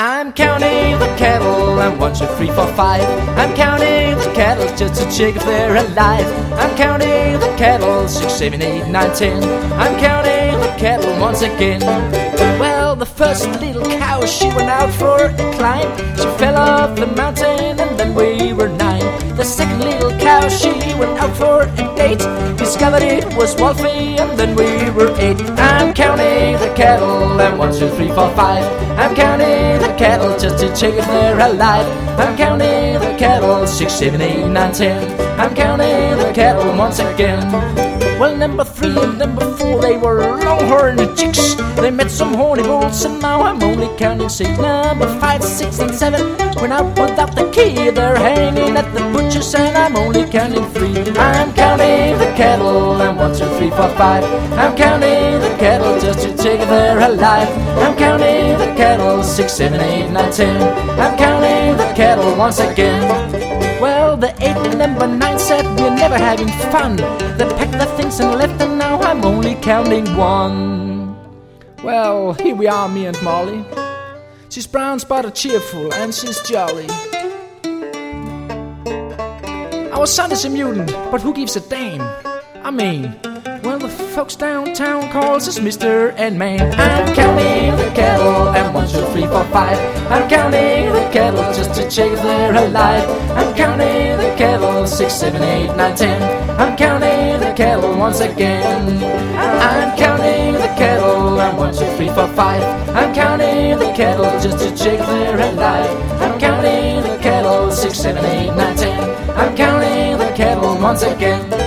I'm counting the cattle, I'm 1, 2, 3, 4, 5. I'm counting the cattle just to check if they're alive. I'm counting the cattle, 6, 7, 8, 9, 10. I'm counting the cattle once again. Well, the first little cow, she went out for a climb. She fell off the mountain and then we were 9. The second little cow, she went out for a date. Discovered it was Wolfie and then we were 8. I'm counting the cattle, I'm 1, 2, 3, 4, 5. I'm counting the cattle just to check if they're alive. I'm counting the cattle, 6, 7, 8, 9, 10. I'm counting the cattle once again. Well, number 3 and number 4, they were longhorn chicks. They met some horny bulls and now I'm only counting 6. Number 5, 6 and 7 went out without the key. They're hanging at the butcher's and I'm only counting 3. I'm counting the cattle, I'm 1, 2, 3, 4, 5. I'm counting the cattle just to check if they're alive. I'm counting the cattle, 6, 7, 8, 9, 10. I'm counting the cattle once again. Well, the 8 and number 9 said we're never having fun. They packed their things and left and now I'm only counting 1. Well, here we are, me and Molly. She's brown, spotted, cheerful, and she's jolly. Our son is a mutant, but who gives a damn? I mean, well, the folks downtown calls us Mr. and Man. I'm counting the cattle, and 1, 2, 3, 4, 5. I'm counting the cattle just to check if they're alive. I'm counting the cattle, 6, 7, 8, 9, 10. I'm counting the cattle once again. I'm counting the cattle, I'm 1, 2, 3, 4, 5. I'm counting the cattle just to check if they're alive. I'm counting the cattle, 6, 7, 8, 9, 10. I'm counting the cattle once again.